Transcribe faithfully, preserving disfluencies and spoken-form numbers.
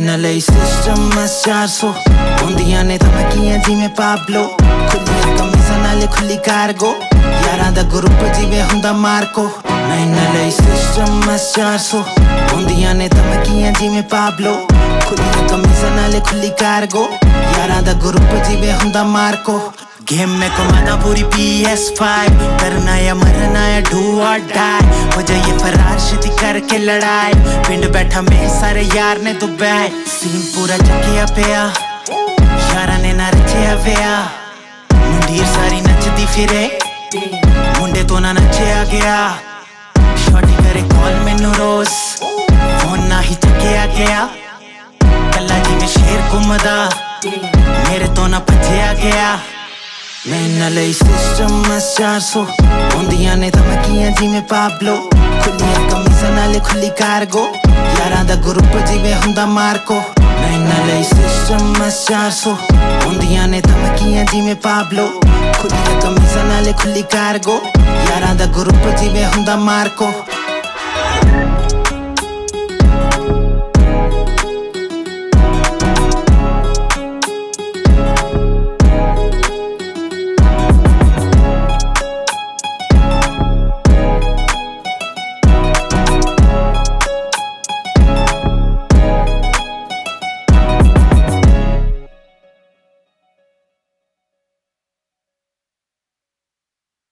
ਇਹਨਾਂ ਲਈ system S ਚਾਰ ਸੌ ਹੁੰਦੀਆਂ ਨੇ ਧਮਕੀਆਂ ਜਿਵੇਂ ਪਾਬਲੋ ਖੁੱਲੀਆਂ ਕਮੀਜ਼ਾਂ ਨਾਲੇ ਖੁੱਲੀ ਕਾਰਗੋ ਯਾਰਾਂ ਦਾ ਗਰੁੱਪ ਜਿਵੇਂ ਹੁੰਦਾ ਮਾਰਕੋ ਮੈਂ ਇਹਨਾਂ ਲਈ ਸਿਸਟਮ ਐਸ ਚਾਰ ਸੌ ਹੁੰਦੀਆਂ ਨੇ ਧਮਕੀਆਂ ਜਿਵੇਂ ਪਾਬਲੋ ਖੁੱਲੀਆਂ ਕਮੀਜ਼ਾਂ ਨਾਲੇ ਖੁੱਲੀ ਕਾਰਗੋ ਯਾਰਾਂ ਦਾ ਗਰੁੱਪ ਜਿਵੇਂ ਹੁੰਦਾ ਮਾਰਕੋ गेम में कमाना पूरी पी एस फाइव करना या मरना या डू और डाई हो जाइए फरार छेती करके लड़ाई पिंड बैठा में सारे यार ने दुबई सीन पूरा जकिया पिया यारा ने ना रचिया विया मुंडीर सारी नचदी फिरे मुंडे तो ना नचिया गया शॉटी करे कॉल मैनू रोज फोन ना ही चकिया गया कला जी में शेर घुमदा मेरे तो ना भजिया गया मैं इन्हां लई सिस्टम एस चार सौ ਹੁੰਦੀਆਂ ਨੇ ਧਮਕੀਆਂ ਜਿਵੇਂ ਪਾਬਲੋ ਖੁੱਲੀਆਂ ਕਮੀਜ਼ਾਂ ਨਾਲੇ ਖੁੱਲੀ ਕਾਰਗੋ ਯਾਰਾਂ ਦਾ ਗਰੁੱਪ ਜਿਵੇਂ ਹੁੰਦਾ ਮਾਰਕੋ ਮੈਂ ਇਨ੍ਹਾਂ ਲਈ ਸਿਸਟਮ ਐਸ ਚਾਰ ਸੌ ਹੁੰਦੀਆਂ ਨੇ ਧਮਕੀਆਂ ਜਿਵੇਂ ਪਾਬਲੋ ਖੁੱਲੀਆਂ ਕਮੀਜ਼ਾਂ ਨਾਲੇ ਖੁੱਲੀ ਕਾਰਗੋ ਯਾਰਾਂ ਦਾ ਗਰੁੱਪ ਜਿਵੇਂ ਹੁੰਦਾ ਮਾਰਕੋ